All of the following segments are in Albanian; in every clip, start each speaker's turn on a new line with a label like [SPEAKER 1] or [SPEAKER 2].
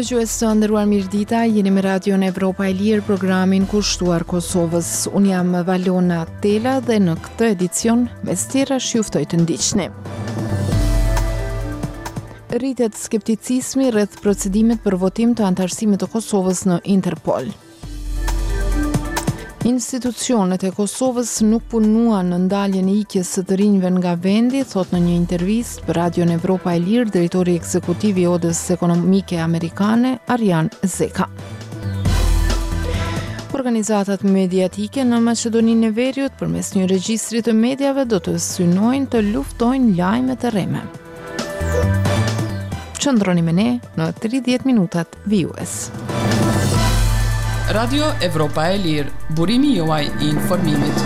[SPEAKER 1] Dëgjues të nderuar, mirëdita, jeni me Radion Evropa e Lirë, programin kushtuar Kosovës. Unë jam Valona Tela dhe në këtë edicion mes tjerash ju ftoj të ndiqni. Rritet skepticizmi rreth procedimet për votim të antarësimit të Kosovës në Interpol. Institucionet e Kosovës nuk punuan në ndaljen e ikjes së të rinjve nga vendi, thot në një intervistë për Radion Evropa e Lirë drejtori ekzekutiv i Odës Ekonomike Amerikane, Arjan Zeka. Organizatat mediatike në Maqedoninë e Veriut përmes një regjistri të mediave do të synojnë të luftojnë lajmet e rreme. Qëndroni me ne në 30 minutat vijues.
[SPEAKER 2] Radio Evropa e Lirë, burimi juaj i informimit.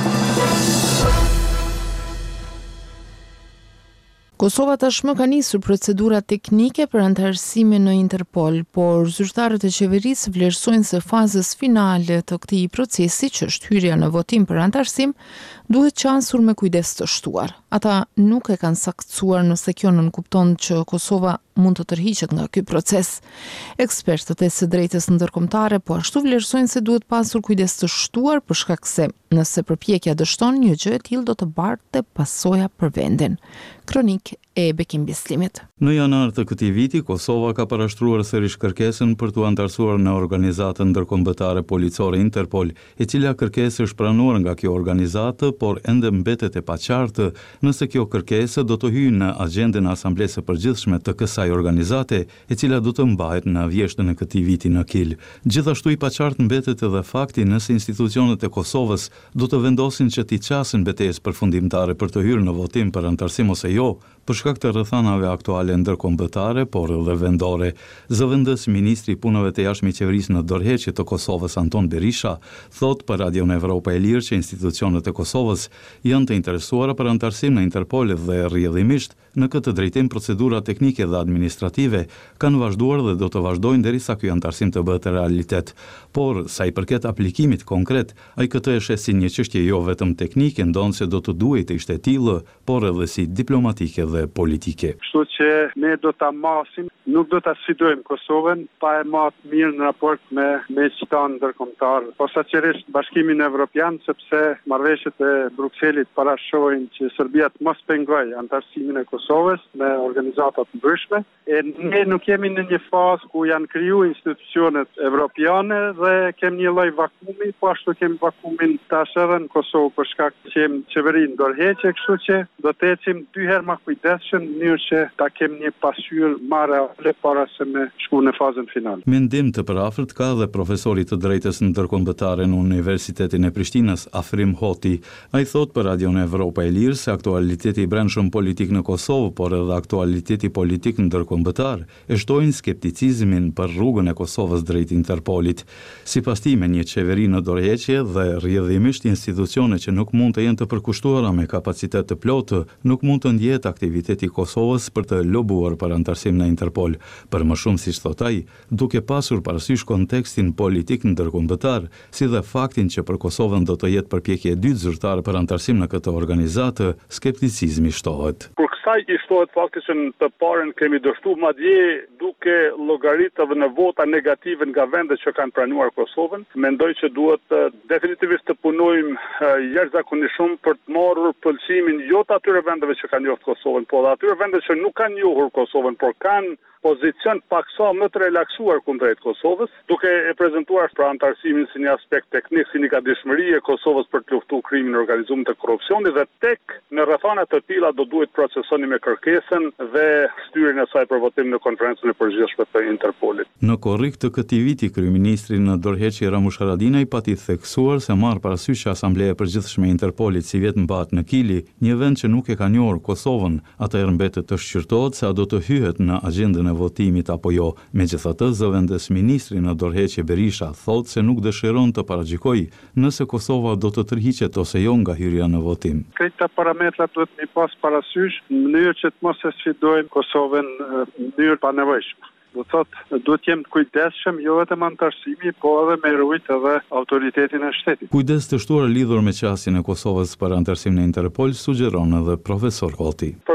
[SPEAKER 1] Kosova tashmë ka nisur procedura teknike për antarësimin në Interpol, por zyrtarët e qeverisë vlerësojnë se fazës finale të këtij procesi, që është hyrja në votim për antarësim, duhet qansur me kujdes të shtuar. Ata nuk e kanë saktësuar nëse kjo nënkupton që Kosova mund të tërhiqet nga ky proces. Ekspertët e së drejtës ndërkombëtare po ashtu vlerësojnë se duhet pasur kujdes të shtuar për shkak se nëse përpjekja dështon, një gjë e tillë do të bartë pasoja për vendin. Kronik e Bekim Bislimit.
[SPEAKER 3] Në janar të këtij viti, Kosova ka parashtruar sërish kërkesën për t'u antarësuar në organizatën ndërkombëtare policore Interpol, e cila kërkesë është pranuar nga kjo organizatë, por ende mbetet e paqartë nëse kjo kërkesë do të hyjë në agjendën e Asamblesë së Përgjithshme të kësaj organizate, e cila do të mbahet në vjeshtën e këtij viti në Kil. Gjithashtu i paqartë mbetet edhe fakti nëse institucionet e Kosovës do të vendosin që t'i qasin betejës përfundimtare për të hyrë në votim për antarësim ose jo, për shkak të rrethanave aktuale ndërkombëtare, por edhe vendore. Zëvendës ministri i punëve të jashtme i qeverisë në dorëheqje të Kosovës, Anton Berisha, thot për Radion Evropa e Lirë që institucionet e Kosovës janë të interesuara për antarësim në Interpol dhe rrjedhimisht në këtë drejtim procedura teknike dhe administrative kanë vazhduar dhe do të vazhdojnë derisa ky antarësim të bëhet realitet. Por sa i përket aplikimit konkret, ai këtë e sheh si një çështje jo vetëm teknike, ndonë se do të duhej të ishte tillë, por edhe si diplomatike dhe politike.
[SPEAKER 4] Kështu që ne do ta masim, nuk do ta sfidojmë Kosovën pa e marrë mirë në raport me qytetarët ndërkombëtar, posaçërisht Bashkimin Evropian, sepse marrëveshjet e Brukselit parashojnë që Serbia të mos pengojë antarësimin e Kosovës me organizata të ndryshme. E ne nuk jemi në një fazë ku janë krijuar institucionet evropiane dhe kemi një lloj vakumi, po ashtu kemi vakumin tash edhe në Kosovë për shkak që kemi qeverinë dorëheqje, kështu që do të ecim dy herë më kujdesshëm në mënyrë që ta kemi një pasqyrë më reale para se me shku në fazën finale.
[SPEAKER 3] Mendim të përafërt ka dhe profesori të drejtës ndërkombëtare në Universitetin e Prishtinës, Afrim Hoti. Ai thot për Radion Evropa e Lirë se aktualiteti i brendshëm politik në Kosovë, por edhe aktualiteti politik ndërkombëtar e shtojnë skepticizmin për rrugën e Kosovës drejt Interpolit. Sipas tij, me një qeveri në dorëheqje dhe rrjedhimisht institucione që nuk mund të jenë të përkushtuara me kapacitet të plotë, nuk mund të ndjehet aktiviteti i Kosovës për të lobuar për antarësim në Interpol. Për më shumë, siç thot ai, duke pasur parasysh kontekstin politik ndërkombëtar, si dhe faktin që për Kosovën do të jetë përpjekje e dytë zyrtare për antarësim në këtë organizatë, skepticizmi shtohet.
[SPEAKER 5] Kësaj i shtohet fakti që në të parën kemi dështuar madje duke llogaritë edhe në vota negative nga vendet që kanë pranuar Kosovën. Mendoj që duhet definitivisht të punojmë jashtëzakonisht shumë për të marrur pëlqimin jo të atyre vendeve që kanë njohur Kosovën, por atyre vendeve që nuk kanë njohur Kosovën, por kanë pozicion paksa më të relaksuar kundrejt Kosovës, duke e prezantuar pra antarësimin si një aspekt teknik, si një gatishmëri e Kosovës për të luftuar krimin organizuar të korrupsionit, dhe tek në rrethana të tilla do duhet procesoni me kërkesën dhe shtyrjen e saj për votim në konferencën e përgjithshme të Interpolit.
[SPEAKER 3] Në korrik të këtij viti, kryeministri në dorëheqje Ramush Haradinaj pati theksuar se marr parasysh që Asambleja e Përgjithshme e Interpolit si vetë mbahet në Kili, një vend që nuk e ka njohur Kosovën, atëherë mbetet të shqyrtohet se a do të hyhet në agjendën e votimit apo jo. Megjithatë, zëvendës ministri në dorëheqje Berisha thotë se nuk dëshiron të paragjykojë nëse Kosova do të tërhiqet ose jo nga hyrja në votim.
[SPEAKER 4] Këto parametra duhet të pas parasysh në mënyrë që të mos e sfidojmë Kosovën në mënyrë pa nevojshme. Do thotë, duhet të jem kujdesshëm jo vetëm antarësimi, po edhe me rujt edhe autoritetin e shtetit.
[SPEAKER 3] Kujdes të shtuar lidhur me qasjen e Kosovës për antarësim në Interpol, sugjeron edhe profesor Hoti.
[SPEAKER 5] Përpjekja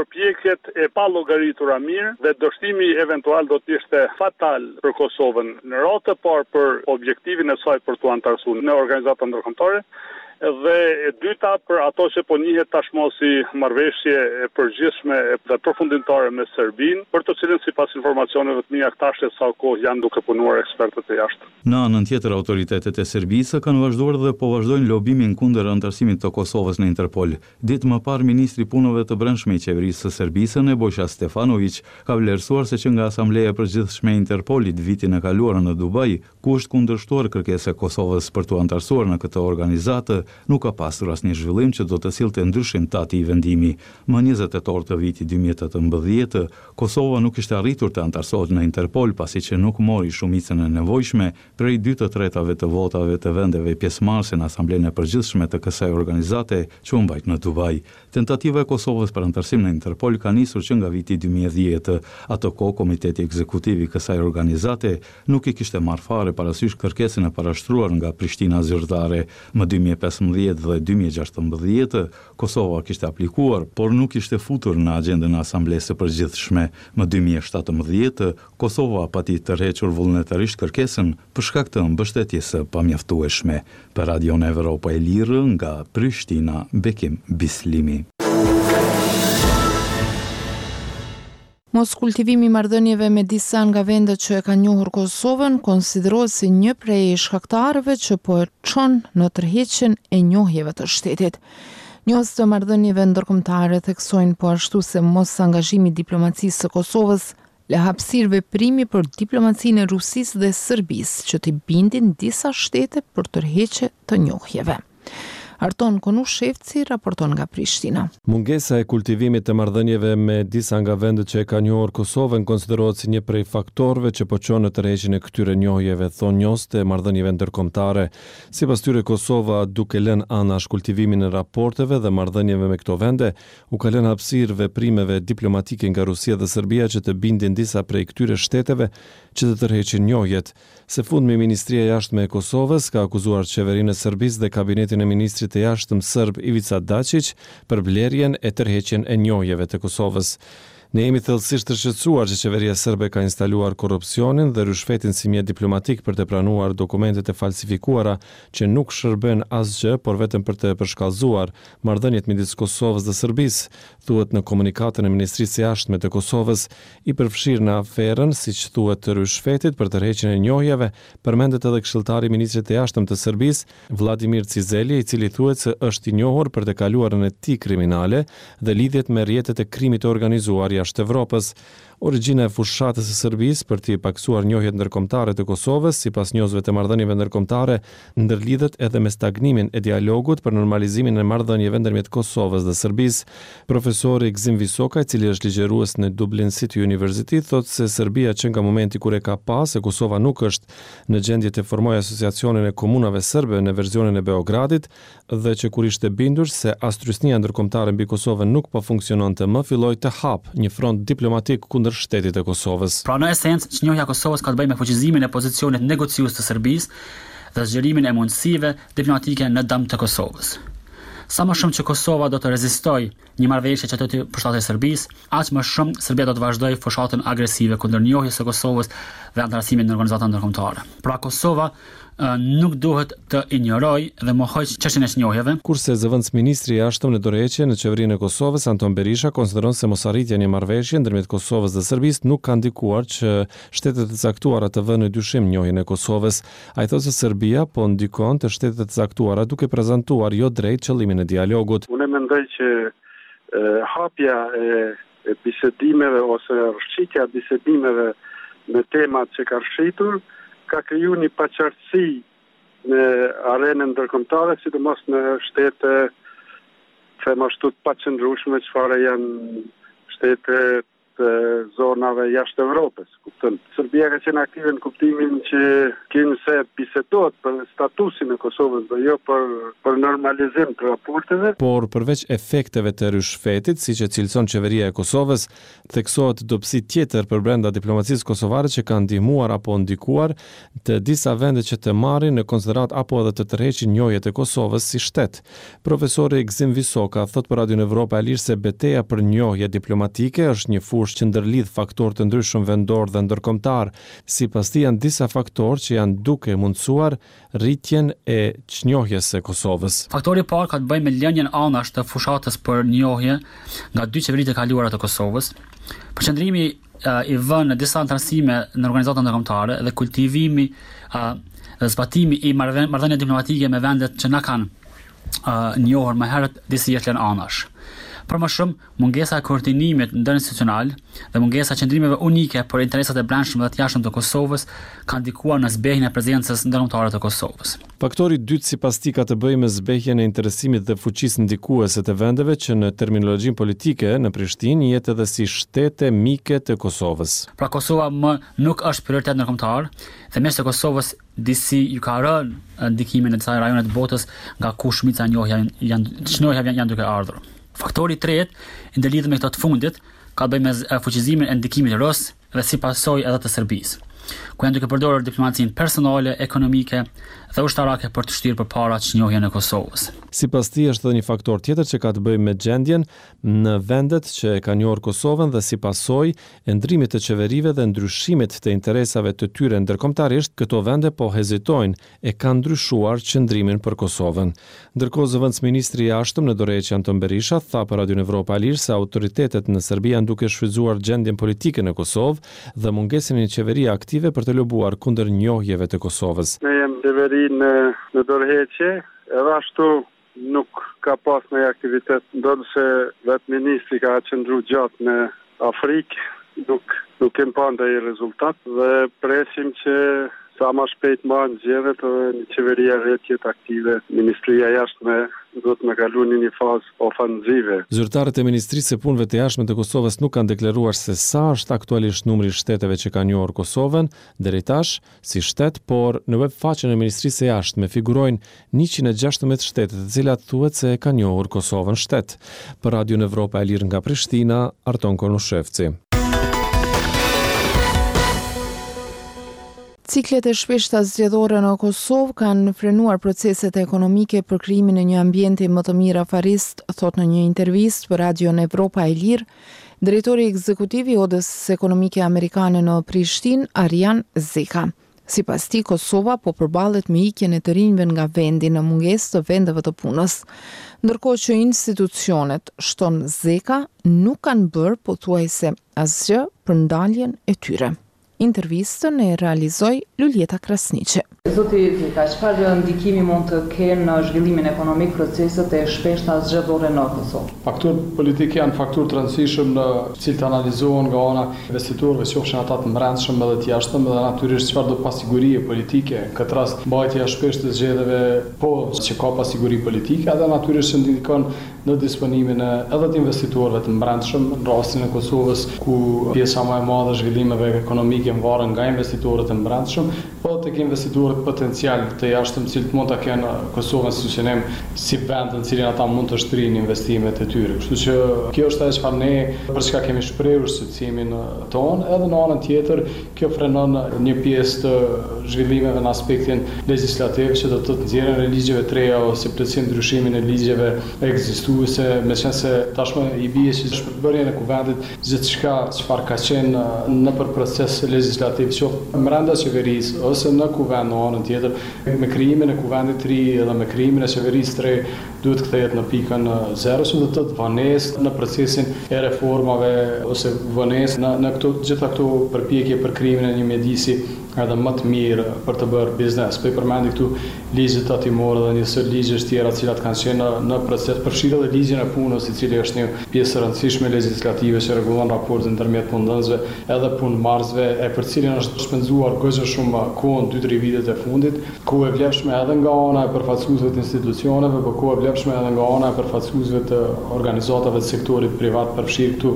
[SPEAKER 5] ketë e pa llogaritura mirë dhe dështimi eventual do të ishte fatal për Kosovën. Në radhë të parë për objektivin e saj për të anëtarësuar në organizata ndërkombëtare, dhe e dyta për ato që po njihet tashmë si marrëveshje e përgjithshme dhe përfundimtare me Serbinë, për të cilën sipas informacioneve të mia këta sa kohë janë duke punuar ekspertët e jashtë.
[SPEAKER 3] Në anën tjetër, autoritetet e Serbisë kanë vazhduar dhe po vazhdojnë lobimin kundër anëtarësimit të Kosovës në Interpol. Ditë më parë, ministri i punëve të brendshme i qeverisë së Serbisë, Nebojša Stefanović, ka vlerësuar se që nga Asambleja e Përgjithshme e Interpolit vitin e kaluar në Dubai, ku është kundërshtuar kërkesa e Kosovës për të anëtarësuar në këtë organizatë, nuk ka pasur asnjë zhvillim që do të sillte ndryshim tati i vendimi. Më 20 tetor të vitit 2018, Kosova nuk ishte arritur të anëtarësohet në Interpol pasi që nuk mori shumicën e nevojshme prej 2/3 të votave të vendeve pjesëmarrëse në Asamblenë e Përgjithshme të kësaj organizate që u mbajt në Dubai. Tentativa e Kosovës për anëtarësim në Interpol ka nisur që nga viti 2010. Atë kohë Komiteti Ekzekutiv i kësaj organizate nuk i kishte marrë fare parasysh kërkesën e parashtruar nga Prishtina zyrtare. Më 2015 dhe 2016, Kosova kishte aplikuar, por nuk ishte futur në agjendën e Asamblesë së Përgjithshme. Më 2017, Kosova pati tërhequr vullnetarisht kërkesën për shkak të mbështetjes së pamjaftueshme. Për Radion Evropa e Lirë nga Prishtina, Bekim Bislimi.
[SPEAKER 1] Mos kultivimi i marrëdhënieve me disa nga vendet që e kanë njohur Kosovën konsiderohet si një prej shkaktarëve që po e çon në tërheqjen e njohjeve të shtetit. Njohës të marrëdhënieve ndërkombëtare theksojnë po ashtu se mos angazhimi i diplomacisë së Kosovës le hapësirë veprimi për diplomacinë e Rusisë dhe Serbisë që t'i bindin disa shtete për tërheqje të njohjeve. Arton Konush Shefci raporton nga Prishtina.
[SPEAKER 6] Mungesa e kultivimit të marrëdhënieve me disa nga vendet që e ka njohur Kosovën konsiderohet si një prej faktorëve që po çon në tërheqjen e këtyre njohjeve, thon njohës të marrëdhënieve ndërkombëtare. Sipas tyre, Kosova, duke lënë anash kultivimin e raporteve dhe marrëdhënieve me këto vende, u ka lënë hapësirë veprimeve diplomatike nga Rusia dhe Serbia që të bindin disa prej këtyre shteteve që të tërheqin njohjet. Së fundmi, Ministria e Jashtme e Kosovës ka akuzuar qeverinë e Serbisë dhe kabinetin e ministrit të jashtëm serb Ivica Dačić për blerjen e tërheqjen e njohjeve të Kosovës. Ne jemi thellësisht të shqetësuar që qeveria serbe ka instaluar korrupsionin dhe rishfetin si mjet diplomatik për të pranuar dokumentet e falsifikuara që nuk shërben asgjë, por vetëm për të përshkallëzuar marrëdhëniet midis Kosovës dhe Serbisë, thuhet në komunikatën e Ministrisë së Jashtme të Kosovës. I përfshirë në aferën, siç thuhet, të rishfetit për tërheqjen e njohjeve, përmendet edhe këshilltari i Ministrit të Jashtëm të Serbisë, Vladimir Cizeli, i cili thuhet se është i njohur për të kaluarën e tij kriminale dhe lidhjet me rrjetet e krimit të organizuar jashtë Evropës. Origjina e fushatës së Serbisë për t'i paksuar njohjet ndërkombëtare të Kosovës, sipas njohësve të marrëdhënieve ndërkombëtare, ndërlidhet edhe me stagnimin e dialogut për normalizimin e marrëdhënieve ndërmjet Kosovës dhe Serbisë. Profesori Gzim Visoka, i cili është ligjërues në Dublin City University, thotë se Serbia që nga momenti kur e ka pasë se Kosova nuk është në gjendje të formojë asociacionin e komunave serbe në verzionin e Beogradit dhe që kur ishte bindur se astrysnia ndërkombëtare mbi Kosovën nuk po funksiononte më, filloi të hapë një front diplomatik kundër shtetit e Kosovës.
[SPEAKER 7] Pra në esencë, çnjohja e Kosovës ka të bëjë me fuqizimin e pozicionit negociues të Serbisë dhe zgjerimin e mundësive diplomatike në dëm të Kosovës. Sa më shumë që Kosova do të rezistojë një marrëveshje që do të përshtatej Serbisë, aq më shumë Serbia do të vazhdojë fushatën agresive kundër njohjes së Kosovës dhe anëtarësimit në organizata ndërkombëtare. Pra Kosova nuk duhet të injorojë dhe mohoj çështjen e njohjeve.
[SPEAKER 6] Kurse zëvendës ministri i jashtëm në dorëheqje në qeverinë e Kosovës, Anton Berisha, konsideron se mosarritja e një marrëveshje ndërmjet Kosovës dhe Serbisë nuk ka ndikuar që shtetet e caktuara të vënë në dyshim njohjen e Kosovës. Ai thotë se Serbia po ndikon të shtetet e caktuara duke prezantuar jo drejt qëllimin e dialogut.
[SPEAKER 4] Unë mendoj që hapja e bisedimeve ose rrshqitja e bisedimeve me temat që ka rrshqitur ka kriju një paqartësi në arenën ndërkombëtare, sidomos në shtete them ashtu të paqëndrueshme, çfarë janë shtete të zonave jashtë Evropës. Kupton? Serbia ka qenë aktive në kuptimin që kemi se bisedot për statusin e Kosovës dhe jo për normalizim të raporteve.
[SPEAKER 6] Por përveç efekteve të ryshfetit, siç e cilëson qeveria e Kosovës, theksohet dobësi tjetër për brenda diplomacisë kosovare që kanë ndihmuar apo ndikuar të disa vende që të marrin në konsiderat apo edhe të tërheqin njohjet e Kosovës si shtet. Profesori Gzim Visoka thot për Radio Evropa e Lirë se betejë për njohje diplomatike është një fushë që ndërlidh faktorë të ndryshëm vendor dhe ndërkombëtar. Sipas tij janë disa faktorë që janë duke mundsuar rritjen e çnjohjes së Kosovës.
[SPEAKER 7] Faktori i parë ka të bëjë me lënien anash të fushatës për njohje nga dy qeveritë e kaluara të Kosovës. Përqendrimi i vënë në disa antarësime në organizata ndërkombëtare dhe kultivimi dhe zbatimi i marrëdhënieve diplomatike me vendet që na kanë njohur më herët disi jetë janë anash. Për më shumë, mungesa e koordinimit ndërinstitucional dhe mungesa e qendrimeve unike për interesat e brendshme dhe të jashtëm të Kosovës kanë ndikuar në zbehjen e prezencës ndërkombëtare të Kosovës.
[SPEAKER 6] Faktori i dytë sipas tij ka të bëjë me zbehjen e interesimit dhe fuqisë ndikuese të vendeve që në terminologjinë politike në Prishtinë jetë edhe si shtete mike të Kosovës.
[SPEAKER 7] Pra Kosova më nuk është prioritet ndërkombëtar dhe mes të Kosovës disi ju ka rënë ndikimin e disa rajone të botës nga ku shumica njohjave janë duke ardhur. Faktori i tretë, i ndërlidhur me këto të fundit, ka të bëjë me fuqizimin e ndikimit rus dhe si pasojë edhe të Serbisë, ku janë duke përdorur diplomacinë personale, ekonomike dhe ushtarake për të shtyrë përpara çnjohjen e Kosovës.
[SPEAKER 6] Sipas tij është edhe një faktor tjetër që ka të bëjë me gjendjen në vendet që e kanë njohur Kosovën dhe si pasojë e ndrimit të qeverive dhe ndryshimit të interesave të tyre ndërkombëtarisht, këto vende po hezitojnë e kanë ndryshuar qëndrimin për Kosovën. Ndërkohë zëvendësministri i jashtëm në dorëheqje Anton Berisha tha për Radio Evropa e Lirë se autoritetet në Serbi janë duke shfrytzuar gjendjen politike në Kosovë dhe mungesën e qeveria aktive për të lobuar kundër njohjeve të Kosovës.
[SPEAKER 4] Ne jam qeveri në dorëheqje, edhe ashtu nuk ka pas në aktivitet, ndonëse vetë ministri ka qëndru gjatë në Afrikë, nuk kem pa ndaj rezultat dhe presim që sa ma shpejt ma në zgjedhjet një qeveria rretjet aktive, Ministria e Jashtme do të më kalu një fazë ofanzive.
[SPEAKER 6] Zyrtarët e Ministrisë së Punëve të Jashtme të Kosovës nuk kanë deklaruar se sa është aktualisht numri i shteteve që kanë njohur Kosovën deri tash si shtet, por në webfaqen e Ministrisë së Jashtme figurojnë 116 shtete, të cilat thuhet se e kanë njohur Kosovën shtet. Për Radio Evropa e Lirë nga Prishtina, Arton Kornushevci.
[SPEAKER 1] Ciklet e shpeshta zgjedhore në Kosovë kanë frenuar proceset ekonomike për krijimin e një ambienti më të mirë afarist, thot në një intervistë për Radio Evropa e Lirë, drejtori ekzekutiv i Odës Ekonomike Amerikane në Prishtinë, Arjan Zeka. Sipas tij, Kosova po përballet me ikjen e të rinjve nga vendi në mungesë të vendeve të punës, ndërkohë që institucionet, shton Zeka, nuk kanë bërë pothuajse asgjë për ndaljen e tyre. Intervistën e realizoi Luljeta Krasniqe.
[SPEAKER 8] Zoti Zeka, çfarë ndikimi mund të kenë në zhvillimin ekonomik proceset e shpeshta zgjedhore në Kosovë?
[SPEAKER 9] Faktorët politikë janë faktorë të rëndësishëm në cilët analizohen nga ana investitorëve, qofshin ata të brendshëm edhe të jashtëm, dhe natyrisht çfarë do pasigurie politike, në këtë rast mbajtja e shpeshtë të zgjedhjeve, po që ka pasiguri politike, edhe natyrisht ndikon në disponimin edhe të investitorëve të brendshëm, në rastin e Kosovës, ku pjesa më e madhe e zhvillimeve ekonomike varet nga investitorët e brendshëm, po tek investitorët potencial të jashtëm, të cilët mund ta kenë Kosovën si synim si vend në cilin ata mund të shtrihin investimet e tyre. Kështu që kjo është ajo çfarë ne për çka kemi shprehur shqetësimin ton, edhe në anën tjetër kjo frenon një pjesë të zhvillimeve në aspektin legjislativ që do të nxjerrin ligjeve të reja ose plotësim ndryshimin e ligjeve ekzistuese, meqense tashmë i bie që shpërbërjen e kuvendit gjithçka çfarë ka qenë nëpër proces legjislativ qoftë brenda qeverisë ose në kuvend në anën tjetër, me krijimin e kuvendit të ri edhe me krijimin e qeverisë të re duhet kthehet në pikën 0, që do të thotë vonesë në procesin e reformave ose vonesë në gjitha këto përpjekje për krijimin e një mjedisi edhe më të mirë për të bërë biznes. Po i përmendi këtu ligjet tatimore dhe njësër ligjesh tjera cilat kanë qenë në proces, përfshirë edhe ligjin e punës, i cili është një pjesë e rëndësishme legislative që rregullon raportin ndërmjet punëdhënësve edhe punëmarrësve, e për cilin është shpenzuar goxha shumë kohë 2-3 vitet e fundit, ku e vlefshme edhe nga ana e përfaqësuesve të institucioneve, por ku e vlefshme edhe nga ana e përfaqësuesve të organizatave të sektorit privat, përfshirë këtu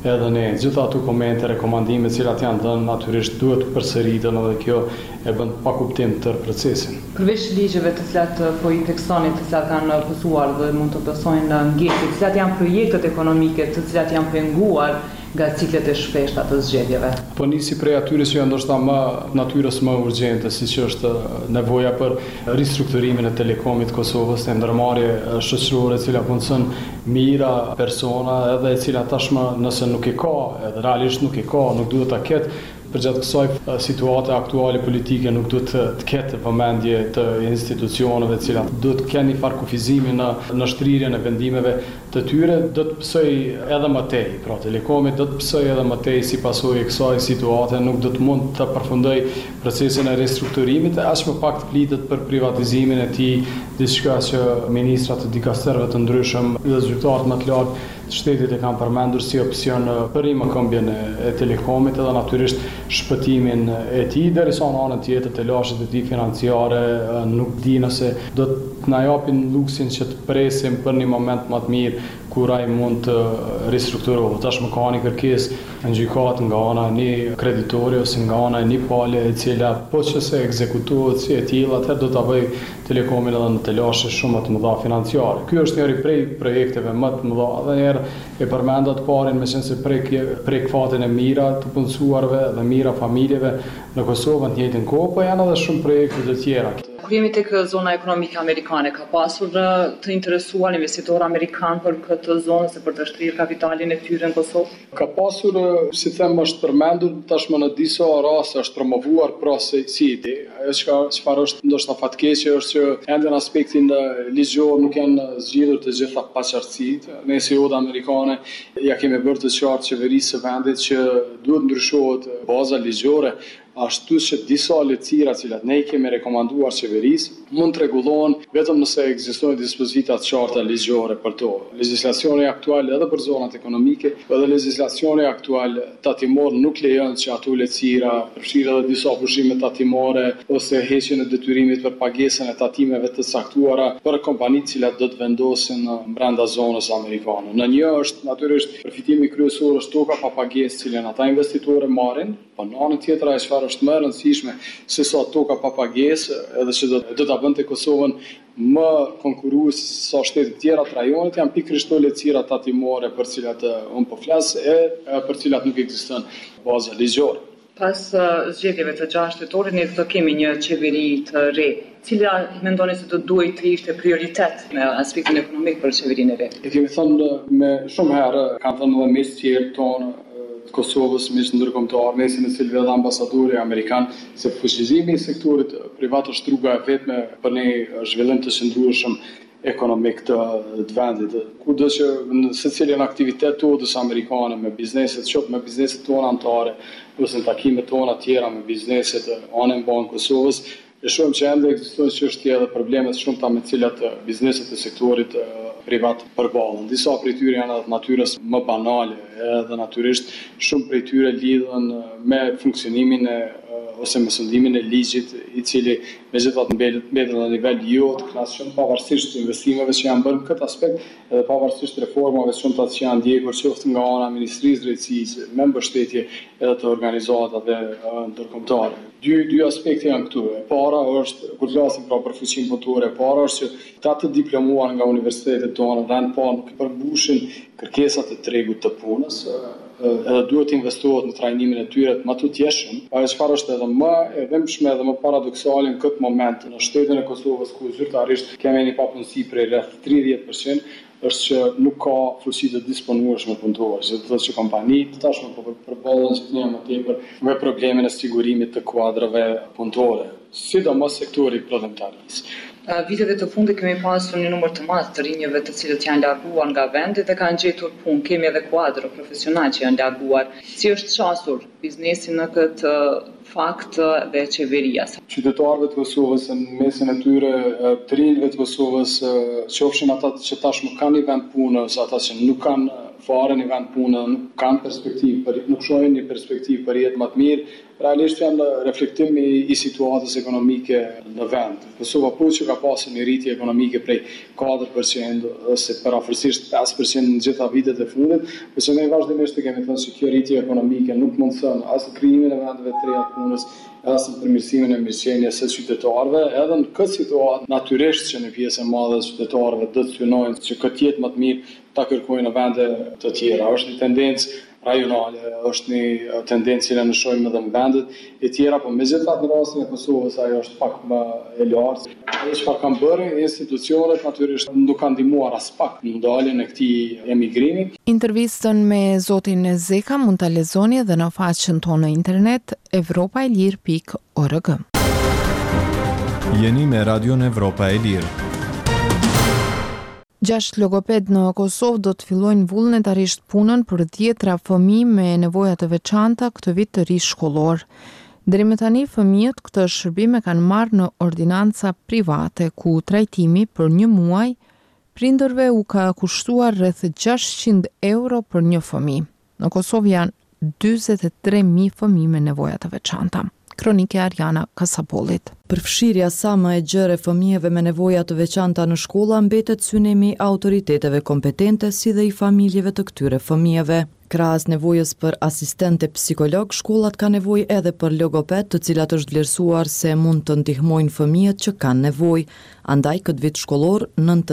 [SPEAKER 9] edhe ne gjitha ato komente, rekomandime cilat janë dhënë natyrisht duhet përsëriten edhe kjo e bën pa kuptim tërë procesin.
[SPEAKER 8] Përveç ligjeve të cilat po i teksoni, të cilat kanë pësuar dhe mund të besojnë ngjetë, të cilat janë projektet ekonomike, të cilat janë penguar nga ciklet e shpeshta të zgjedhjeve.
[SPEAKER 9] Po nisi prej atyre që janë ndoshta më natyrës më urgjente, siç është nevoja për ristrukturimin e telekomit të Kosovës, e ndërmarrje shoqërore e cila mundson mira persona edhe e cila tashmë nëse nuk e ka, edhe realisht nuk e ka, nuk duhet ta ketë. Përgjatë kësaj situate aktuale politike nuk duhet të ketë vëmendje të institucioneve të cilat duhet të kenë një farë kufizimi në shtrirjen e vendimeve të tyre, do të pësoj edhe më tej. Pra Telekomi do të pësoj edhe më tej si pasojë e kësaj situate, nuk do të mund të përfundoj procesin e restrukturimit, aq më pak të flitet për privatizimin e tij, diçka që ministrat e dikasterëve të ndryshëm dhe zyrtarët më të lartë shtetit e kanë përmendur si opsion për rimëkëmbjen e Telekomit edhe natyrisht shpëtimin e tij, derisa në anën tjetër të lashët e tij financiare nuk di nëse do të na japin luksin që të presim për një moment më të mirë kur ai mund të ristrukturohet. Tashmë ka një kërkesë në gjykatë nga ana e një kreditori ose nga ana e një pale e cila po që se ekzekutohet si e tillë, atëherë do ta bëj Telekomin edhe në të lashe shumë të mëdha financiare. Ky është njëri prej projekteve më të mëdha dhe njerë e përmenda të parin me qenë se prek fatin e mira të punësuarve dhe mira familjeve në Kosovë në të njëjtën kohë, po janë edhe shumë projekte të tjera.
[SPEAKER 8] Kur jemi tek zona ekonomike amerikane, ka pasur të interesuar investitorë amerikanë për këtë zonë se për të shtrirë kapitalin e tyre në Kosovë?
[SPEAKER 9] Ka pasur, si them, është përmendur tashmë në disa raste është promovuar pra si ide. Ajo çfarë është ndoshta fatkeqe është që ende në aspektin ligjor nuk janë zgjidhur të gjitha paqartësitë. Ne si Oda amerikane ja kemi bërë të qartë qeverisë së vendit që duhet ndryshohet baza ligjore, ashtu që disa lehtësira cilat ne i kemi rekomanduar qeverisë mund të rregullohen vetëm nëse ekzistojnë dispozita të qarta ligjore për to. Legjislacioni aktual edhe për zonat ekonomike, edhe legjislacioni aktual tatimor nuk lejon që ato lehtësira, përfshirë edhe disa pushime tatimore ose heqjen e detyrimit për pagesën e tatimeve të caktuara për kompanitë cilat do të vendosen brenda zonës amerikane. Në një është natyrisht përfitimi kryesor është toka pa pagesë, cilën ata investitorë marrin, po në anën tjetër ajo çfarë është më e rëndësishme se sa toka pa pagesë, edhe që do ta bënte Kosovën më konkurruese se sa shtetet tjera të rajonit, janë pikërisht ato lehtësira tatimore për cilat unë po flas e për cilat nuk ekziston baza ligjore.
[SPEAKER 8] Pas zgjedhjeve të 6 shtetorit, ne do kemi një qeveri të re. Cila mendoni se do duhet të ishte prioritet në aspektin ekonomik për qeverinë e re?
[SPEAKER 9] E kemi thënë me shumë herë, kanë thënë edhe mes tjerë tonë Kosovës, mish ndërkombëtar, mesin e cilëve dhe ambasadori amerikan, se fuqizimi i sektorit privat është rruga e vetme për një zhvillim të qëndrueshëm ekonomik të vendit. Kudo që në secilin aktivitet të odës amerikane me bizneset, qoftë me bizneset tona anëtare, ose në takimet tona tjera me bizneset anën banë Kosovës, e shohim që ende ekzistojnë çështje edhe problemet shumëta me cilat bizneset e sektorit privat përballen. Disa prej tyre janë edhe natyrës më banale, edhe natyrisht shumë prej tyre lidhen me funksionimin ose me sundimin e ligjit, i cili megjithatë mbetet në nivel jo të klasshëm, pavarësisht investimeve që janë bërë në këtë aspekt, edhe pavarësisht reformave shumëta që janë ndjekur qoftë nga ana e Ministrisë Drejtësisë, me mbështetje edhe të organizatave ndërkombëtare. Dy aspekte janë këtu. E para është, kur flasim pra për fuqinë punëtore, e para është që ata të diplomuar nga universitetet tona rend pa nuk përmbushin kërkesat e tregut të punës, edhe duhet investohet në trajnimin e tyre më të tjeshëm. Ajo çfarë është edhe më e dhëmshme edhe më paradoksale në këtë moment në shtetin e Kosovës, ku zyrtarisht kemi një papunësi prej rreth 30%, është që nuk ka fuqi të disponueshme punëtore, që do të thotë që kompanitë tashmë po përballen që të më tepër me problemin e sigurimit të kuadrave punëtore, sidomos sektori prodhimtarisë.
[SPEAKER 8] Viteve të fundit kemi pasur një numër të madh të rinjeve të cilët janë larguar nga vendi dhe kanë gjetur punë. Kemi edhe kuadro profesional që janë larguar. Si është qasur biznesi në këtë fakt dhe qeveria?
[SPEAKER 9] Qytetarëve të Kosovës, në mesin e tyre të rinjve të Kosovës, qofshin ata që tashmë kanë një vend punë ose ata që nuk kanë fare në vend punë, nuk kanë perspektivë, nuk shohin një perspektivë për jetë më të mirë. Realisht janë në reflektim i situatës ekonomike në vend. Kosova po që ka pasur një rritje ekonomike prej 4% ose përafërsisht 5% në gjitha vitet e fundit, por ne vazhdimisht kemi thënë se kjo rritje ekonomike nuk mund të thënë as në krijimin e vendeve të reja të punës, as në përmirësimin e mirëqenies së qytetarëve, edhe në këtë situatë natyrisht që në pjesën e madhe të qytetarëve do të synojnë që këtë jetë më të mirë ta kërkojnë në vende të tjera. Është një tendencë rajonale, është një tendencë që ne shohim edhe në vendet e tjera, por megjithatë në rastin e Kosovës ajo është pak më e lartë. Ajo çfarë kanë bërë institucionet natyrisht nuk kanë ndihmuar as pak në ndaljen e këtij emigrimi.
[SPEAKER 1] Intervistën me zotin Zeka mund ta lexoni edhe në faqen tonë në internet evropaelir.org.
[SPEAKER 10] Jeni me Radion Evropa e Lirë.
[SPEAKER 1] 6 logoped në Kosovë do të fillojnë vullnetarisht punën për 10 fëmijë me nevoja të veçanta këtë vit të ri shkollor. Deri më tani fëmijët këtë shërbim e kanë marrë në ordinanca private ku trajtimi për 1 muaj prindërve u ka kushtuar rreth 600 euro për një fëmijë. Në Kosovë janë 43.000 fëmijë me nevoja të veçanta. Kronike Ariana Kasapollit.
[SPEAKER 11] Përfshirja sa më e gjerë e fëmijëve me nevoja të veçanta në shkolla mbetet synimi autoriteteve kompetente si dhe i familjeve të këtyre fëmijëve. Krahas nevojës për asistente psikolog, shkollat ka nevojë edhe për logoped, të cilat është vlerësuar se mund të ndihmojnë fëmijët që kanë nevojë. Andaj këtë vit shkollor,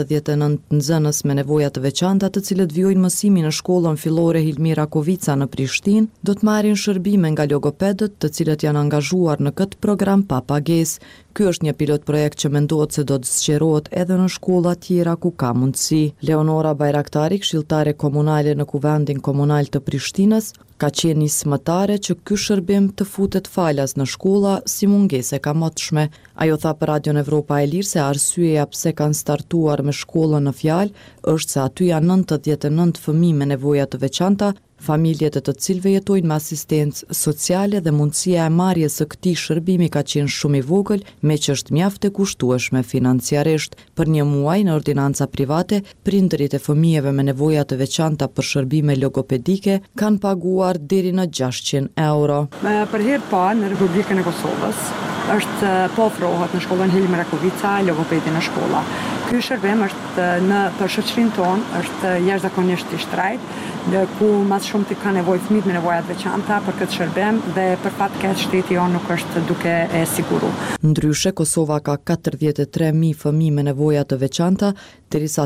[SPEAKER 11] 99 nxënës me nevoja të veçanta, të cilët vijojnë mësimin në shkollën fillore Hilmira Kovica në Prishtinë, do të marrin shërbime nga logopedët, të cilët janë angazhuar në këtë program pa pagesë. Ky është një pilot projekt që mendohet se do të zgjerohet edhe në shkolla tjera ku ka mundësi. Leonora Bajraktari, këshilltare komunale në Kuvendin Komunal të Prishtinës, ka qenë nismëtare që ky shërbim të futet falas në shkolla si mungesë e kamotshme. Ajo tha për Radion Evropa e Lirë se arsyeja pse kanë startuar me shkollën në fjalë është se aty janë 99 fëmijë me nevoja të veçanta, familjet e të cilëve jetojnë me asistencë sociale dhe mundësia e marrjes së këtij shërbimi ka qenë shumë i vogël, me që është mjaft e kushtueshme financiarisht. Për 1 muaj në ordinanca private, prindërit e fëmijëve me nevoja të veçanta për shërbime logopedike kanë paguar deri në 600 euro.
[SPEAKER 12] Për herë parë në Republikën e Kosovës është po ofrohet në shkollën Hilmira Kovica logopedi në shkolla. Ky shërbim është për shoqërinë tonë është jashtëzakonisht i shtrejtë, ku mas shumë të ka nevojë fëmijët me nevoja të veçanta për këtë shërbim dhe për fat keq shteti jonë nuk është duke e siguru.
[SPEAKER 11] Ndryshe, Kosova ka 43.000 fëmijë me nevoja të veçanta, derisa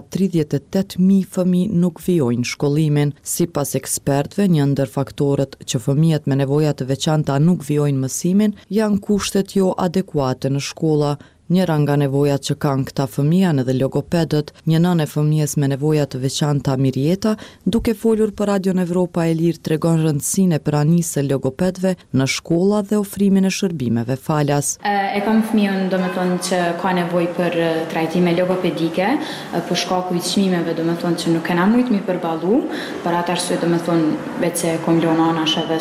[SPEAKER 11] 38.000 fëmijë nuk vijojnë shkollimin. Sipas ekspertëve, një ndër faktorët që fëmijët me nevoja të veçanta nuk vijojnë mësimin janë kushtet jo adekuate në shkolla. Njëra nga nevojat që kanë këta fëmijë janë edhe logopedët. Një nënë e fëmijës me nevoja të veçanta Mirjeta, duke folur për Radion Evropa e Lirë, tregon rëndësinë e pranisë së logopedëve në shkolla dhe ofrimin e shërbimeve falas.
[SPEAKER 13] E kam fëmijën, domethënë që ka nevojë për trajtime logopedike, për shkaku i çmimeve, domethënë që nuk kena mujt mi përballu, për atë arsye domethënë vetë kom lënë anash edhe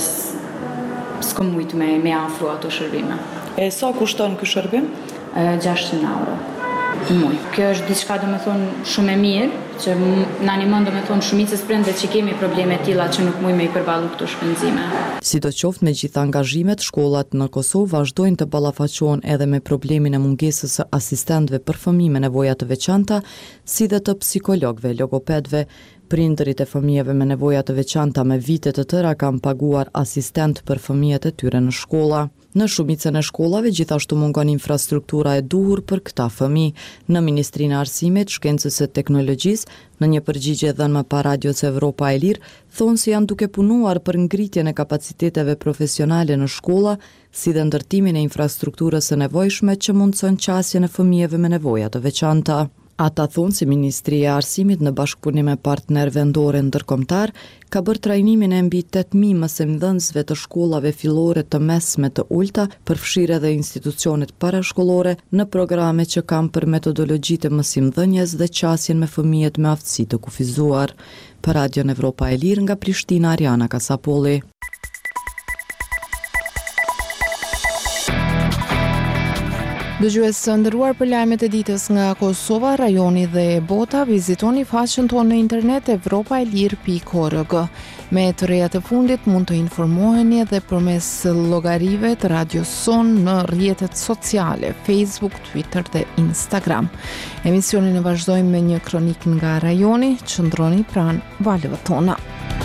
[SPEAKER 13] s'kam mujt me afro ato shërbime.
[SPEAKER 11] E sa kushton ky shërbim?
[SPEAKER 13] 600 euro në muaj. Kjo është diçka domethënë shumë e mirë, që na animon domethënë shumicës prindërve që kemi probleme të tilla që nuk mujmë i përballu këto shpenzime.
[SPEAKER 11] Sidoqoftë, me gjitha angazhimet, shkollat në Kosovë vazhdojnë të ballafaqohen edhe me problemin e mungesës së asistentëve për fëmijë me nevoja të veçanta, si dhe të psikologëve, logopedëve. Prindërit e fëmijëve me nevoja të veçanta me vite të tëra kanë paguar asistent për fëmijët e tyre në shkolla. Në shumicën e shkollave gjithashtu mungon infrastruktura e duhur për këta fëmijë. Në Ministrinë e Arsimit, Shkencës së Teknologjisë, në një përgjigje dhënë më parë Radios Evropa e Lirë, thonë se janë duke punuar për ngritjen e kapaciteteve profesionale në shkolla, si dhe ndërtimin e infrastrukturës së nevojshme që mundson qasjen e fëmijëve me nevoja të veçanta. Ata thonë se Ministria e Arsimit në bashkëpunim me partner vendore ndërkombëtar ka bërë trajnimin e mbi 8.000 mësimdhënësve të shkollave fillore të mesme të ulta, përfshirë edhe institucionet parashkollore në programe që kanë për metodologji të mësimdhënies dhe qasjen me fëmijët me aftësi të kufizuar. Për Radion Evropa e Lirë nga Prishtina, Ariana Kasapolli.
[SPEAKER 1] Dëgjues së nderuar, për lajmet e ditës nga Kosova, rajoni dhe bota, vizitoni faqen tonë në internet evropaelir.org. Me të rejat e fundit mund të informoheni edhe përmes llogarive të Radios Son në rrjetet sociale, Facebook, Twitter dhe Instagram. Emisionin e vazhdojmë me një kronik nga rajoni, qëndroni pranë valëve tona.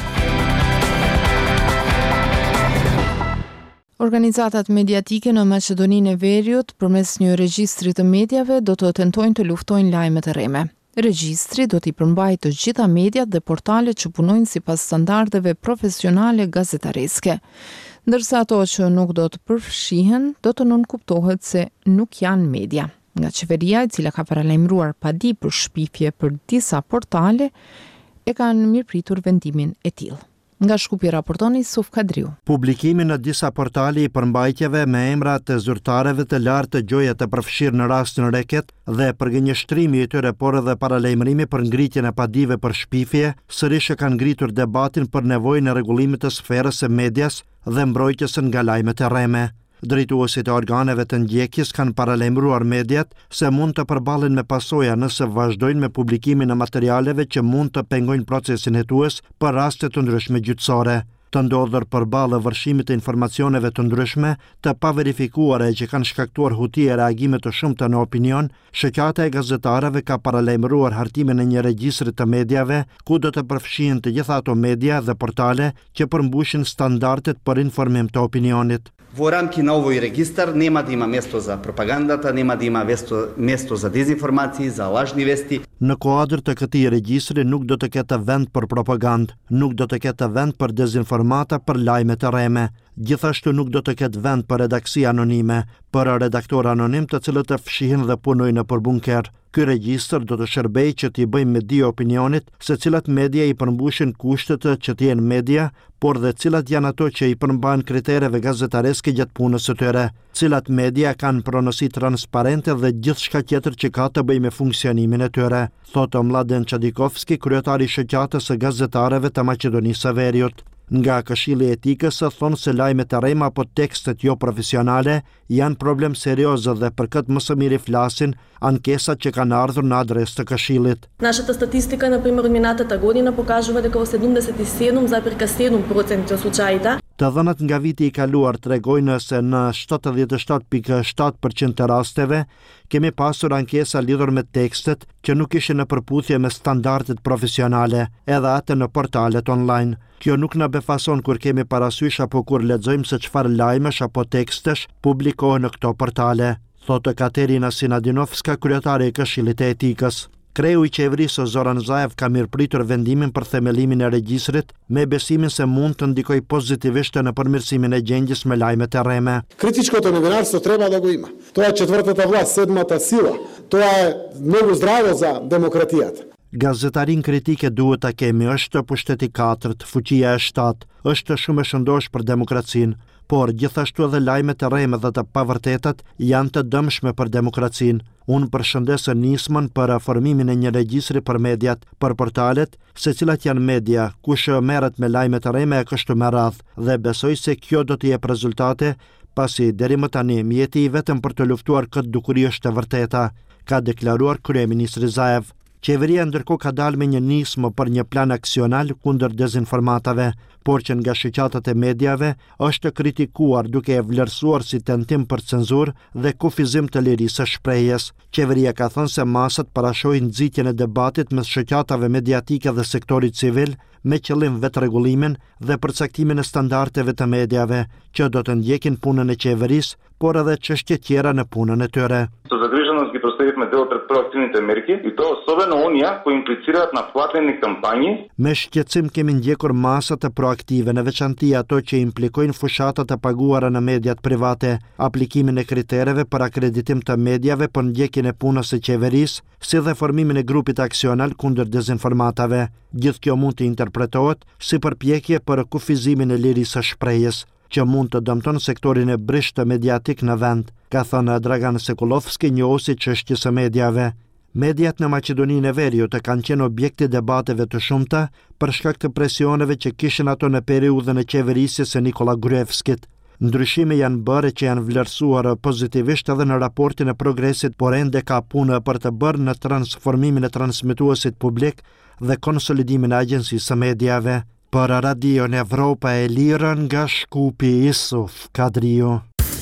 [SPEAKER 1] Organizatat mediatike në Maqedoninë e Veriut përmes një regjistri të mediave do të tentojnë të luftojnë lajmet e rreme. Regjistri do t'i përmbajë të gjitha mediat dhe portalet që punojnë sipas standardeve profesionale gazetareske. Ndërsa ato që nuk do të përfshihen, do të nënkuptohet se nuk janë media. Nga qeveria, e cila ka paralajmëruar padi për shpifje për disa portale, e kanë mirëpritur vendimin e tillë. Nga Shkupi raporton Yusuf Kadriu.
[SPEAKER 14] Publikimi në disa portale i përmbajtjeve me emra të zyrtarëve të lartë të gjoja të përfshirë në rastin reket dhe përgënjështrimi i tyre, por edhe paralajmërimi për ngritjen e padive për shpifje, sërish e kanë ngritur debatin për nevojën e rregullimit të sferës së medias dhe mbrojtjes nga lajmet e rreme. Drejtuesit e organeve të ndjekjes kanë paralajmëruar mediat se mund të përballen me pasoja nëse vazhdojnë me publikimin e materialeve që mund të pengojnë procesin hetues për raste të ndryshme gjyqësore. Të ndodhur përballë vërshimit të informacioneve të ndryshme, të paverifikuara që kanë shkaktuar huti e reagime të shumta në opinion, shoqata e gazetarëve ka paralajmëruar hartimin e një regjistri të mediave ku do të përfshihen të gjitha ato media dhe portale që përmbushin standardet për informim të opinionit.
[SPEAKER 15] Во рамки на овој регистар нема да има место за пропагандата, нема да има место за дезинформации, за лажни вести.
[SPEAKER 14] Në kuadër të këtij regjistri nuk do të ketë vend për propagandë, nuk do të ketë vend për dezinformata, për lajme të rreme. Gjithashtu nuk do të ketë vend për redaksi anonime, për redaktor anonim të cilët të fshihen dhe punojnë nëpër bunker. Ky regjistër do të shërbejë që t'i bëjmë me di opinionit se cilat media i përmbushin kushtet që të jenë media, por dhe cilat janë ato që i përmbajnë kritereve gazetareske gjatë punës së tyre, cilat media kanë pronësi transparente dhe gjithçka tjetër që ka të bëjë me funksionimin e tyre, thotë Mladen Çadikovski, kryetari i shoqatës së gazetarëve të Maqedonisë së Veriut. Nga Këshilli i Etikës thonë se lajmet e rrema apo tekstet jo profesionale janë problem serioze dhe për këtë më së miri flasin ankesat që kanë ardhur në adresë të Këshillit.
[SPEAKER 16] Нашата статистика, например, од минатата година покажува дека во 77,7% од случаите
[SPEAKER 14] Të dhënat nga viti i kaluar tregojnë se në 77.7% të rasteve kemi pasur ankesa lidhur me tekstet që nuk ishin në përputhje me standardet profesionale, edhe atë në portalet online. Kjo nuk na befason kur kemi parasysh apo kur lexojmë se çfarë lajmesh apo tekstesh publikohen në këto portale, thotë Katerina Sinadinovska, kryetare e Këshillit të Etikës. Kreu i qeverisë Zoran Zaev ka mirëpritur vendimin për themelimin e regjistrit me besimin se mund të ndikojë pozitivisht në përmirësimin e gjendjes me lajmet e rreme.
[SPEAKER 17] Критичкото новинарство треба да го има. Тоа е четвртата власт, седмата сила. Тоа е многу здраво за демократијата.
[SPEAKER 14] Gazetarin kritike duhet ta kemi, është pushteti 4, fuqia e 7, është shumë e shëndosh për demokracinë, por gjithashtu edhe lajmet e rreme dhe të pavërtetat janë të dëmshme për demokracinë. Unë përshëndes nismën për formimin e një regjistri për mediat, për portalet, se cilat janë media, kush merret me lajmet e rreme e kështu me radhë, dhe besoj se kjo do të jep rezultate, pasi deri më tani mjeti i vetëm për të luftuar këtë dukuri është e vërteta, ka deklaruar kryeministri Zaev. Qeveria ndërkohë ka dalë me një nismë për një plan aksional kundër dezinformatave, por që nga shoqatat e mediave është kritikuar duke e vlerësuar si tentim për cenzurë dhe kufizim të lirisë së shprehjes. Qeveria ka thënë se masat parashojnë nxitjen e debatit mes shoqatave mediatike dhe sektorit civil me qëllim vetrregullimin dhe përcaktimin e standardeve të mediave, që do të ndjekin punën e qeverisë, por edhe çështje tjera në punën e tyre.
[SPEAKER 18] Со загриженост ги проставивме дел пред проактивните мерки и то особено оние кои имплицираат на платени кампањи.
[SPEAKER 14] Me shqetësim kemi ndjekur masat e proaktive, në veçanti ato që implikojnë fushatat të paguara në mediat private, aplikimin e kritereve për akreditim të mediave për ndjekjen e punës së qeverisë, si dhe formimin e grupit aksional kundër dezinformatave. Gjithë kjo mund të interpretohet si përpjekje për kufizimin e lirisë së shprehjes, që mund të dëmton sektorin e brishtë mediatik në vend, ka thënë Dragan Sekulovski, njohuesi çështjes së mediave. Mediat në Maqedoninë e Veriut kanë qenë objekti debateve të shumta për shkak të presioneve që kishin ato në periudhën e qeverisjes së Nikola Gruevskit. Ndryshime janë bërë që janë vlerësuar pozitivisht edhe në raportin e progresit, por ende ka punë për të bërë në transformimin e transmituesit publik dhe konsolidimin e agjencisë së mediave. Për Radion Evropa e Lirë nga Shkupi Isuf Kadriu.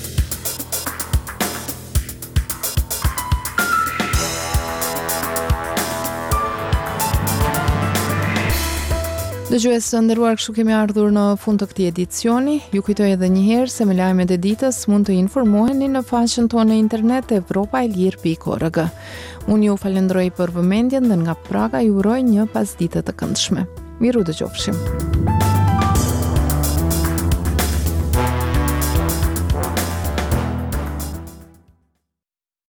[SPEAKER 1] Dëgjues të nderuar, kështu kemi ardhur në fund të këtij edicioni. Ju kujtoj edhe një herë se me lajmet e ditës mund të informoheni në faqen tonë në internet evropaelir.org. Unë ju falenderoj për vëmendjen dhe nga Praga ju uroj një pasditë të këndshme. Miru dëgjofshim.